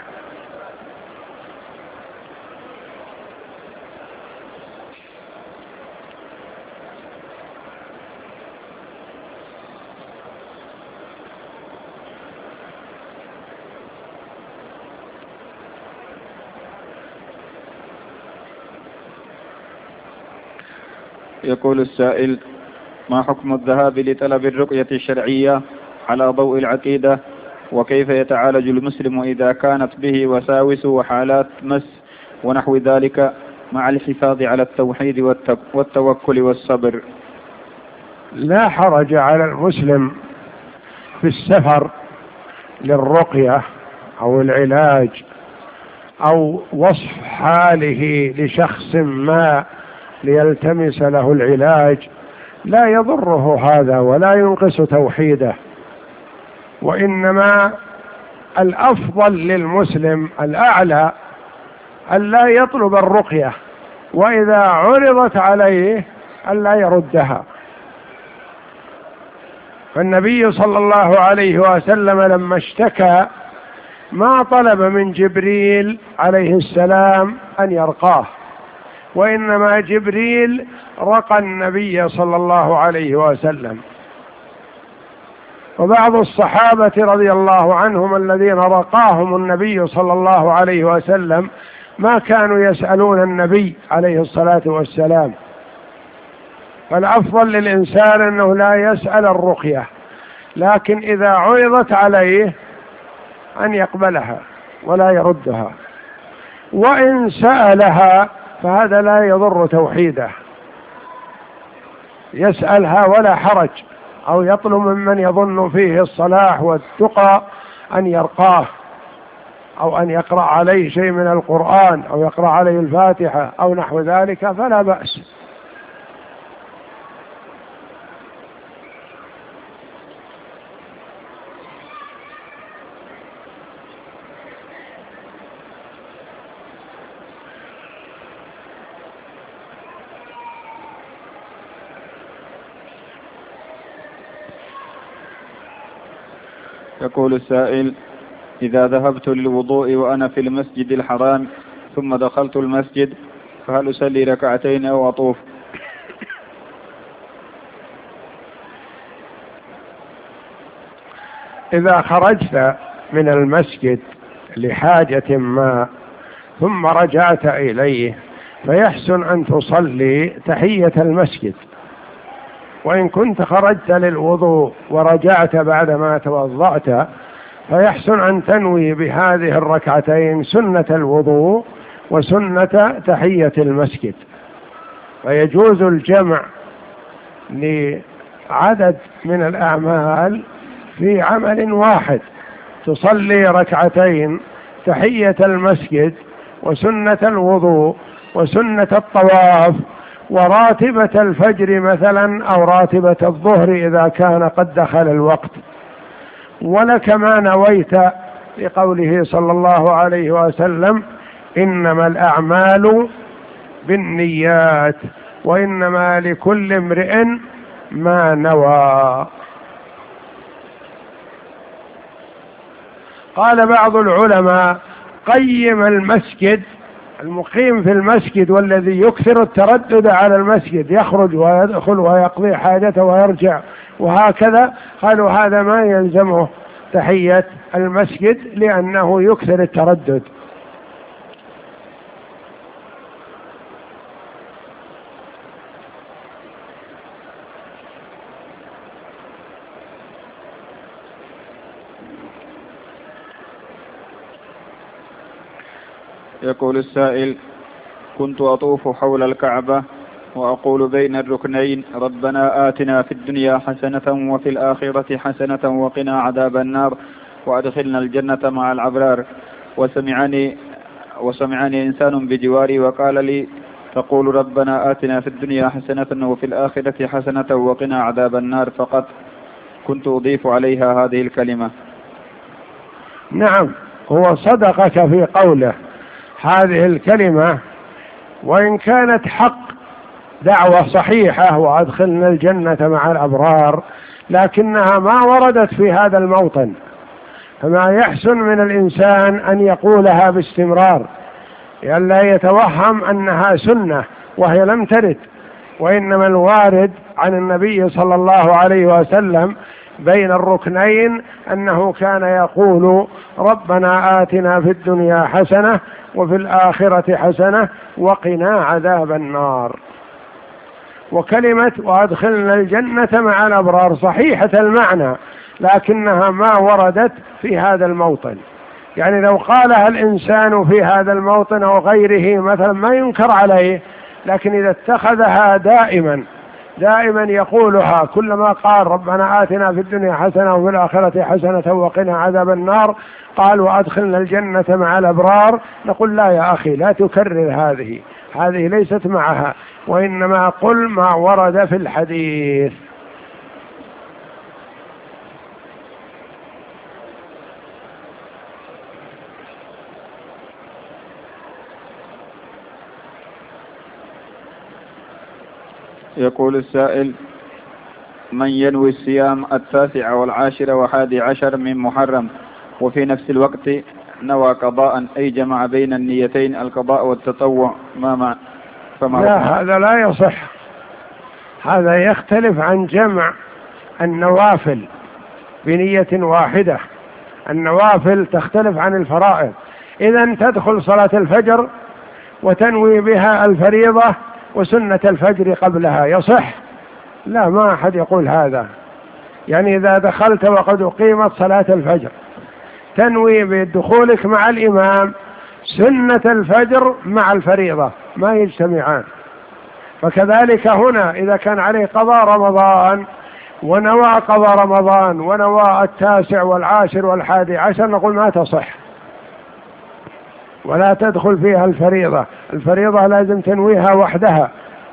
يقول السائل: ما حكم الذهاب لطلب الرقية الشرعية على ضوء العقيدة؟ وكيف يتعالج المسلم إذا كانت به وساوس وحالات مس ونحو ذلك مع الحفاظ على التوحيد والتوكل والصبر؟ لا حرج على المسلم في السفر للرقية أو العلاج أو وصف حاله لشخص ما ليلتمس له العلاج، لا يضره هذا ولا ينقص توحيده، وإنما الأفضل للمسلم الأعلى ألا يطلب الرقية، وإذا عرضت عليه ألا يردها. فالنبي صلى الله عليه وسلم لما اشتكى ما طلب من جبريل عليه السلام أن يرقاه، وإنما جبريل رقى النبي صلى الله عليه وسلم. وبعض الصحابة رضي الله عنهم الذين رقاهم النبي صلى الله عليه وسلم ما كانوا يسألون النبي عليه الصلاة والسلام. فالأفضل للإنسان أنه لا يسأل الرقية، لكن إذا عرضت عليه أن يقبلها ولا يردها، وإن سألها فهذا لا يضر توحيده، يسألها ولا حرج، أو يطلب ممن يظن فيه الصلاح والتقى أن يرقاه، أو أن يقرأ عليه شيء من القرآن، أو يقرأ عليه الفاتحة أو نحو ذلك، فلا بأس. يقول السائل: إذا ذهبت للوضوء وأنا في المسجد الحرام ثم دخلت المسجد فهل أصلي ركعتين أو أطوف؟ إذا خرجت من المسجد لحاجة ما ثم رجعت إليه فيحسن أن تصلي تحية المسجد، وإن كنت خرجت للوضوء ورجعت بعدما توضأت فيحسن أن تنوي بهذه الركعتين سنة الوضوء وسنة تحية المسجد، فيجوز الجمع لعدد من الأعمال في عمل واحد، تصلي ركعتين تحية المسجد وسنة الوضوء وسنة الطواف وراتبة الفجر مثلا، أو راتبة الظهر إذا كان قد دخل الوقت، ولك ما نويت لقوله صلى الله عليه وسلم: إنما الأعمال بالنيات وإنما لكل امرئ ما نوى. قال بعض العلماء: قيم المسجد، المقيم في المسجد والذي يكثر التردد على المسجد، يخرج ويدخل ويقضي حاجته ويرجع وهكذا، قالوا هذا ما يلزمه تحية المسجد لأنه يكثر التردد. يقول السائل: كنت أطوف حول الكعبة وأقول بين الركنين: ربنا آتنا في الدنيا حسنة وفي الآخرة حسنة وقنا عذاب النار وأدخلنا الجنة مع الأبرار، وسمعني إنسان بجواري وقال لي: تقول ربنا آتنا في الدنيا حسنة وفي الآخرة حسنة وقنا عذاب النار فقط. كنت أضيف عليها هذه الكلمة. نعم، هو صدقك في قوله هذه الكلمة، وإن كانت حق دعوة صحيحة وأدخلنا الجنة مع الأبرار، لكنها ما وردت في هذا الموطن، فما يحسن من الإنسان أن يقولها باستمرار، لئلا يتوهم أنها سنة وهي لم ترد، وإنما الوارد عن النبي صلى الله عليه وسلم بين الركنين أنه كان يقول: ربنا آتنا في الدنيا حسنة وفي الآخرة حسنة وقنا عذاب النار. وكلمة وأدخلنا الجنة مع الأبرار صحيحة المعنى، لكنها ما وردت في هذا الموطن. يعني لو قالها الإنسان في هذا الموطن أو غيره مثلا ما ينكر عليه، لكن إذا اتخذها دائما يقولها، كلما قال ربنا آتنا في الدنيا حسنة وفي الآخرة حسنة وقنا عذاب النار قال وأدخلنا الجنة مع الأبرار، نقول: لا يا أخي، لا تكرر هذه ليست معها، وإنما قل ما ورد في الحديث. يقول السائل: من ينوي الصيام 19 و10 و11 من محرم وفي نفس الوقت نوى قضاء، أي جمع بين النيتين القضاء والتطوع، لا، هذا لا يصح. هذا يختلف عن جمع النوافل بنية واحدة. النوافل تختلف عن الفرائض. إذن تدخل صلاة الفجر وتنوي بها الفريضة وسنة الفجر قبلها، يصح؟ لا، ما أحد يقول هذا. يعني إذا دخلت وقد أقيمت صلاة الفجر تنوي بدخولك مع الإمام سنة الفجر مع الفريضة، ما يجتمعان. فكذلك هنا إذا كان عليه قضاء رمضان ونوى قضاء رمضان ونوى 19 و10 و11 نقول ما تصح ولا تدخل فيها الفريضة. الفريضة لازم تنويها وحدها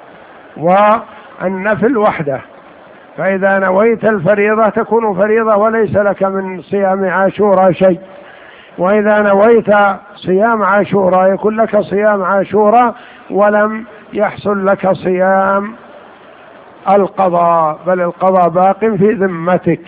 والنفل وحده. فإذا نويت الفريضة تكون فريضة وليس لك من صيام عاشوراء شيء، وإذا نويت صيام عاشوراء يكون لك صيام عاشوراء ولم يحصل لك صيام القضاء، بل القضاء باق في ذمتك.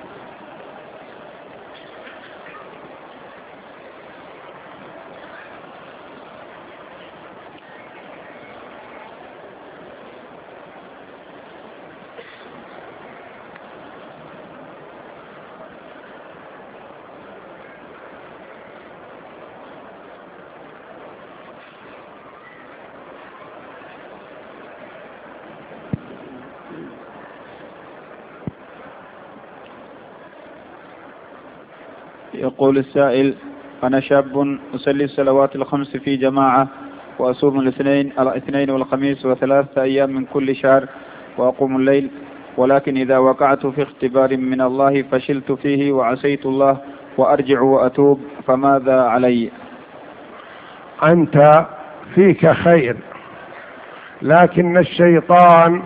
يقول السائل: أنا شاب أصلي الصلوات الخمس في جماعة، وأصوم الاثنين والخميس و3 أيام من كل شهر، وأقوم الليل، ولكن إذا وقعت في اختبار من الله فشلت فيه وعصيت الله وأرجع وأتوب، فماذا علي؟ أنت فيك خير، لكن الشيطان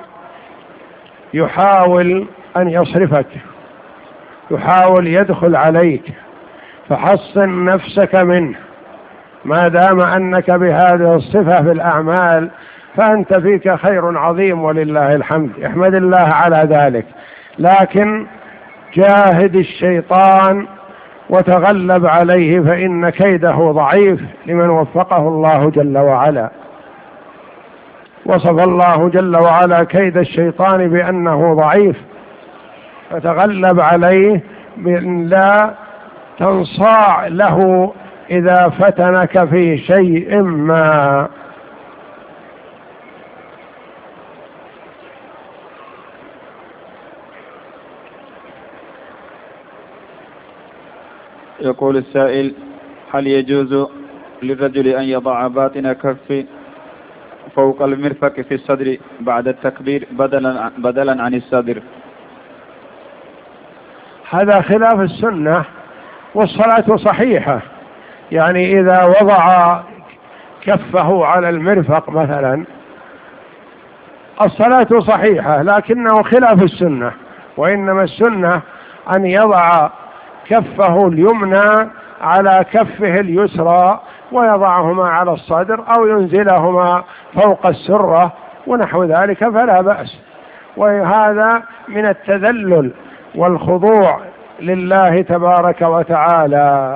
يحاول أن يصرفك، يحاول يدخل عليك، فحصن نفسك منه. ما دام أنك بهذه الصفة في الأعمال فأنت فيك خير عظيم ولله الحمد، احمد الله على ذلك. لكن جاهد الشيطان وتغلب عليه، فإن كيده ضعيف لمن وفقه الله جل وعلا. وصف الله جل وعلا كيد الشيطان بأنه ضعيف، فتغلب عليه بأن لا تنصاع له إذا فتنك في شيء ما. يقول السائل: هل يجوز للرجل أن يضع باطن كف فوق المرفق في الصدر بعد التكبير بدلا عن الصدر؟ هذا خلاف السنة، والصلاة صحيحة. يعني إذا وضع كفه على المرفق مثلا الصلاة صحيحة، لكنه خلاف السنة. وإنما السنة أن يضع كفه اليمنى على كفه اليسرى ويضعهما على الصدر أو ينزلهما فوق السرة ونحو ذلك، فلا بأس. وهذا من التذلل والخضوع لله تبارك وتعالى.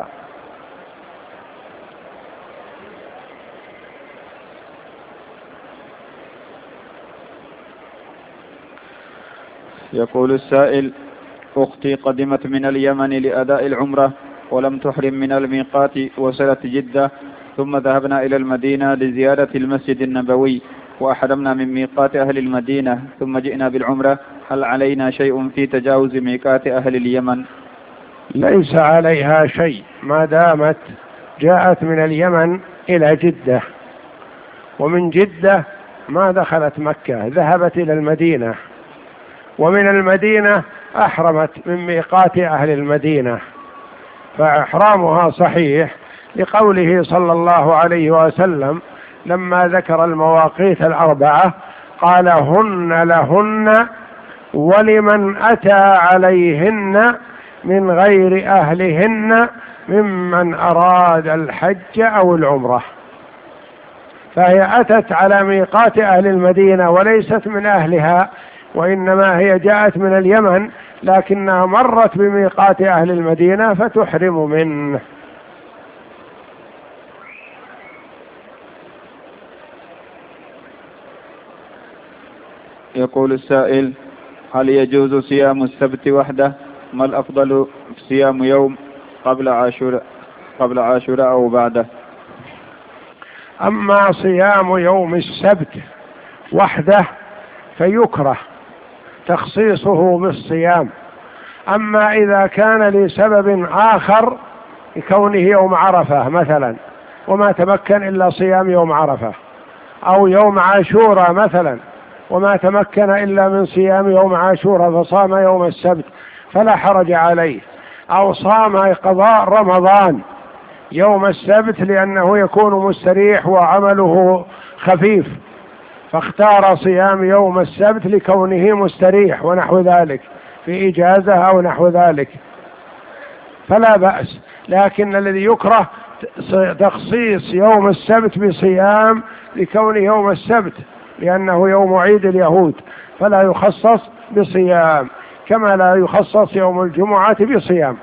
يقول السائل: أختي قدمت من اليمن لأداء العمرة ولم تحرم من الميقات، وصلت جدة ثم ذهبنا إلى المدينة لزيارة المسجد النبوي وأحرمنا من ميقات أهل المدينة ثم جئنا بالعمرة، هل علينا شيء في تجاوز ميقات أهل اليمن؟ ليس عليها شيء ما دامت جاءت من اليمن إلى جدة، ومن جدة ما دخلت مكة، ذهبت إلى المدينة، ومن المدينة أحرمت من ميقات أهل المدينة، فإحرامها صحيح لقوله صلى الله عليه وسلم لما ذكر المواقيت الأربعة قال: هن لهن ولمن أتى عليهن من غير أهلهن ممن أراد الحج أو العمرة. فهي أتت على ميقات أهل المدينة وليست من أهلها، وإنما هي جاءت من اليمن، لكنها مرت بميقات أهل المدينة فتحرم منه. يقول السائل: هل يجوز صيام السبت وحده؟ ما الأفضل صيام يوم قبل عاشوراء أو بعده؟ أما صيام يوم السبت وحده فيكره تخصيصه بالصيام. أما إذا كان لسبب آخر كونه يوم عرفة مثلا وما تمكن إلا صيام يوم عرفة، أو يوم عاشوراء مثلا وما تمكن إلا من صيام يوم عاشوراء فصام يوم السبت فلا حرج عليه، أو صام قضاء رمضان يوم السبت لأنه يكون مستريح وعمله خفيف فاختار صيام يوم السبت لكونه مستريح ونحو ذلك في إجازة أو نحو ذلك فلا بأس. لكن الذي يكره تخصيص يوم السبت بصيام لكون يوم السبت لأنه يوم عيد اليهود فلا يخصص بصيام، كما لا يخصص يوم الجمعة بصيام.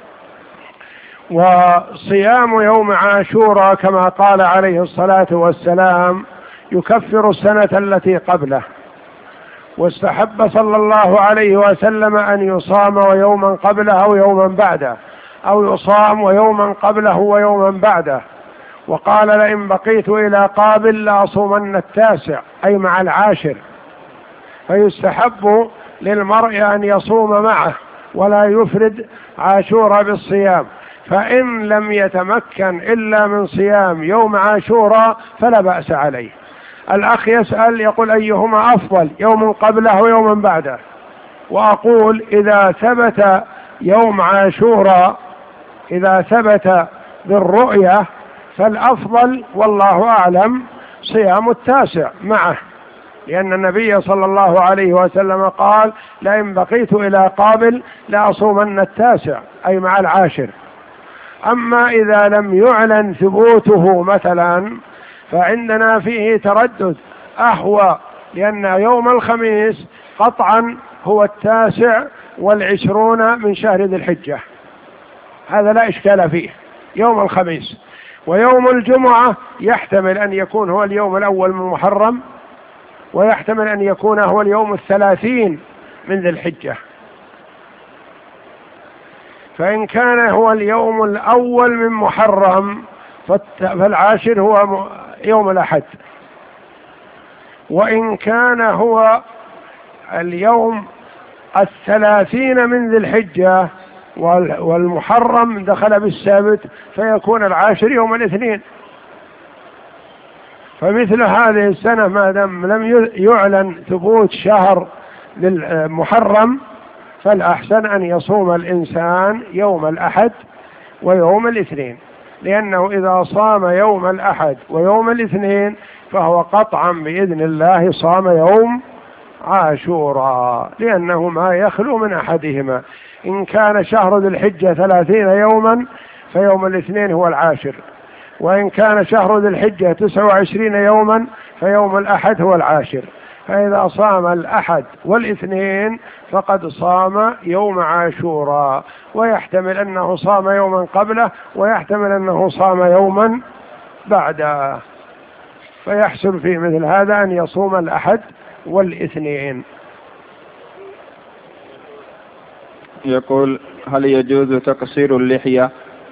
وصيام يوم عاشوراء كما قال عليه الصلاة والسلام يكفر السنة التي قبله، واستحب صلى الله عليه وسلم أن يصام ويوما قبله أو يوما بعده، أو يصام ويوما قبله ويوما بعده، وقال لئن بقيت إلى قابل لأصومن التاسع أي مع العاشر. فيستحب للمرء أن يصوم معه ولا يفرد عاشوراء بالصيام، فإن لم يتمكن إلا من صيام يوم عاشوراء فلا بأس عليه. الأخ يسأل يقول أيهما أفضل، يوم قبله ويوم بعده؟ وأقول إذا ثبت يوم عاشوراء إذا ثبت بالرؤية فالأفضل والله أعلم صيام التاسع معه، لأن النبي صلى الله عليه وسلم قال لئن بقيت إلى قابل لأصومن التاسع أي مع العاشر. أما إذا لم يعلن ثبوته مثلا فعندنا فيه تردد أهوى، لأن يوم الخميس قطعا هو 29 من شهر ذي الحجة، هذا لا إشكال فيه يوم الخميس. ويوم الجمعة يحتمل أن يكون هو اليوم الأول من محرم، ويحتمل أن يكون هو اليوم 30 من ذي الحجة، فإن كان هو اليوم الأول من محرم فالعاشر هو يوم الأحد، وإن كان هو اليوم 30 من ذي الحجة والمحرم دخل بالسبت فيكون العاشر يوم الاثنين. فمثل هذه السنة ما دام لم يعلن ثبوت شهر للمحرم فالأحسن أن يصوم الإنسان يوم الأحد ويوم الاثنين، لأنه إذا صام يوم الأحد ويوم الاثنين فهو قطعا بإذن الله صام يوم عاشوراء، لأنه ما يخلو من أحدهما. إن كان شهر ذي الحجة 30 يوما فيوم الاثنين هو العاشر، وإن كان شهر ذي الحجة 29 يوما فيوم الأحد هو العاشر. فإذا صام الأحد والاثنين فقد صام يوم عاشوراء، ويحتمل أنه صام يوما قبله ويحتمل أنه صام يوما بعده، فيحصل في مثل هذا أن يصوم الأحد والاثنين. يقول: هل يجوز تقصير اللحية؟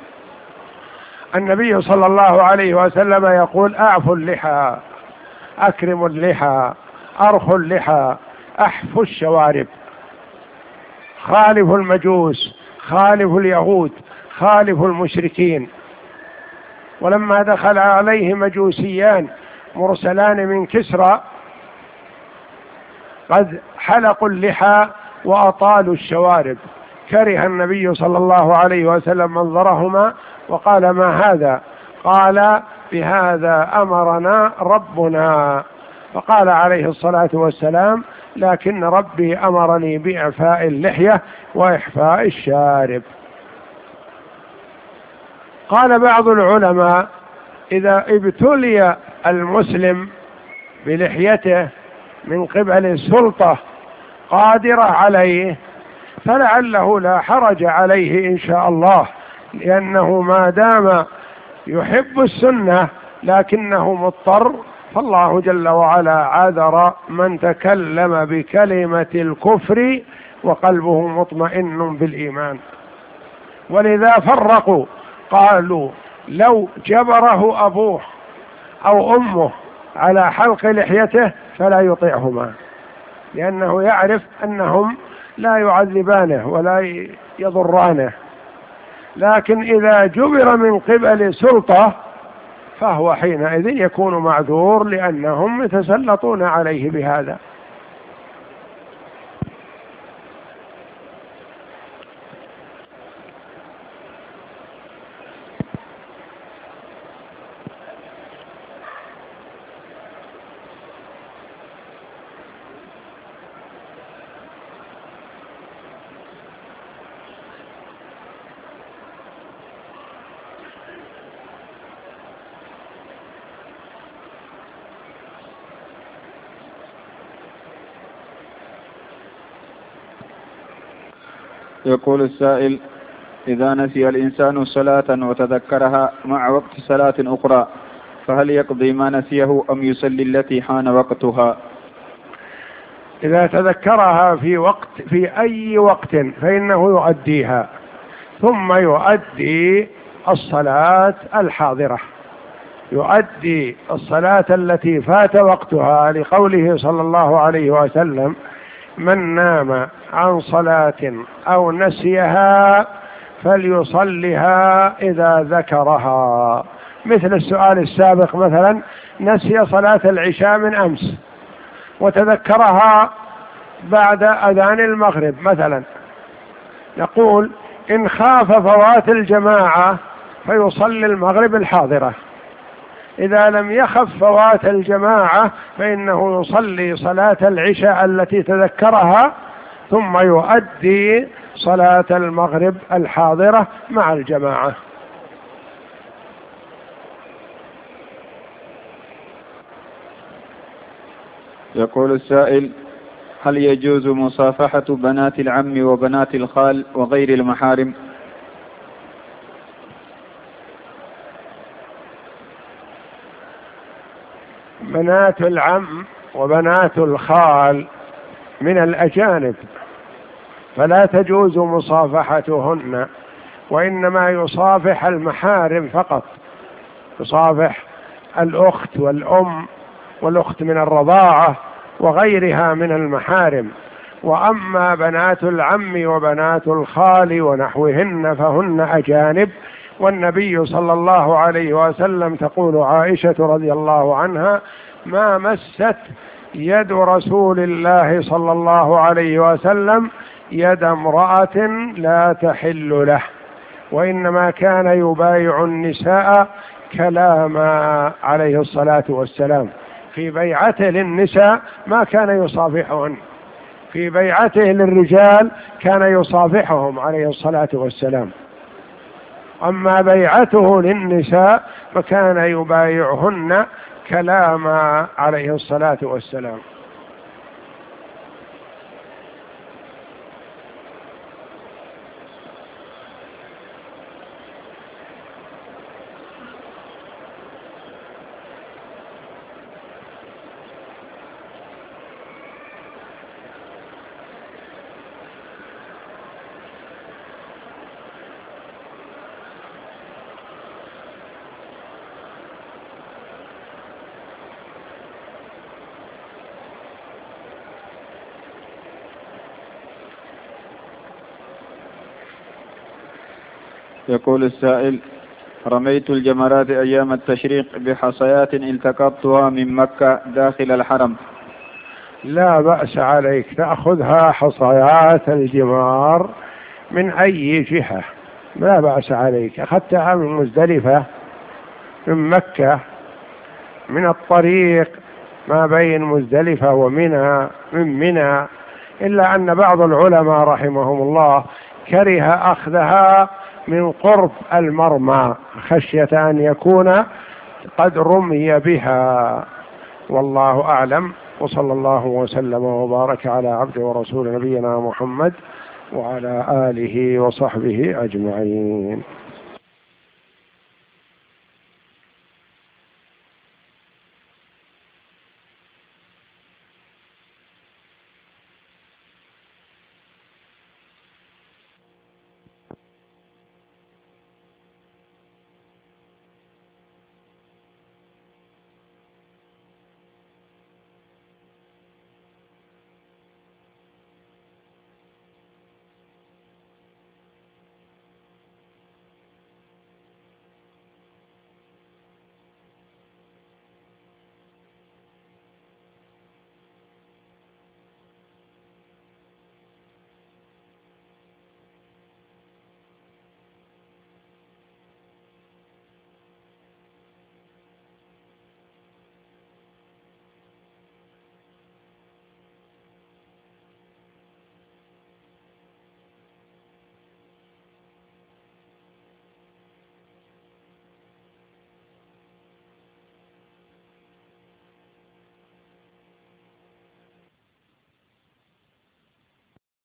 النبي صلى الله عليه وسلم يقول أعفوا اللحى، أكرموا اللحى، أرخوا اللحى، أحفوا الشوارب، خالفوا المجوس، خالفوا اليهود، خالفوا المشركين. ولما دخل عليه مجوسيان مرسلان من كسرى قد حلقوا اللحى وأطالوا الشوارب، كره النبي صلى الله عليه وسلم منظرهما وقال ما هذا؟ قال بهذا أمرنا ربنا. فقال عليه الصلاة والسلام لكن ربي أمرني بإعفاء اللحية وإحفاء الشارب. قال بعض العلماء إذا ابتلي المسلم بلحيته من قبل سلطة قادرة عليه فلعله لا حرج عليه إن شاء الله، لأنه ما دام يحب السنة لكنه مضطر، فالله جل وعلا عذر من تكلم بكلمة الكفر وقلبه مطمئن بالإيمان. ولذا فرقوا، قالوا لو جبره أبوه أو أمه على حلق لحيته فلا يطيعهما، لأنه يعرف أنهم لا يعذبانه ولا يضرانه. لكن إذا جبر من قبل سلطة فهو حينئذ يكون معذور، لأنهم يتسلطون عليه بهذا. يقول السائل: إذا نسي الإنسان صلاة وتذكرها مع وقت صلاة أخرى فهل يقضي ما نسيه أم يصلي التي حان وقتها؟ إذا تذكرها في أي وقت فإنه يؤديها، ثم يؤدي الصلاة الحاضرة، يؤدي الصلاة التي فات وقتها، لقوله صلى الله عليه وسلم: من نام عن صلاة أو نسيها فليصلها إذا ذكرها. مثل السؤال السابق، مثلا نسي صلاة العشاء من أمس وتذكرها بعد أذان المغرب مثلا، نقول إن خاف فوات الجماعة فيصلي المغرب الحاضرة، إذا لم يخف فوات الجماعة فإنه يصلي صلاة العشاء التي تذكرها ثم يؤدي صلاة المغرب الحاضرة مع الجماعة. يقول السائل: هل يجوز مصافحة بنات العم وبنات الخال وغير المحارم؟ بنات العم وبنات الخال من الأجانب فلا تجوز مصافحتهن، وإنما يصافح المحارم فقط، يصافح الأخت والأم والأخت من الرضاعة وغيرها من المحارم. وأما بنات العم وبنات الخال ونحوهن فهن أجانب، والنبي صلى الله عليه وسلم تقول عائشة رضي الله عنها: ما مست يد رسول الله صلى الله عليه وسلم يد امرأة لا تحل له، وإنما كان يبايع النساء كلاما عليه الصلاة والسلام. في بيعته للنساء ما كان يصافحهن، في بيعته للرجال كان يصافحهم عليه الصلاة والسلام. أما بيعته للنساء فكان يبايعهن كلاما عليه الصلاة والسلام. يقول السائل: رميت الجمرات أيام التشريق بحصيات التقطتها من مكة داخل الحرم. لا بأس عليك، تأخذها حصيات الجمار من أي جهة، لا بأس عليك. أخذتها من مزدلفة، من مكة، من الطريق ما بين مزدلفة ومنى، من منى، إلا أن بعض العلماء رحمهم الله كره أخذها من قرب المرمى خشية أن يكون قد رمي بها، والله أعلم. وصلى الله وسلم وبارك على عبد ورسول نبينا محمد وعلى آله وصحبه أجمعين.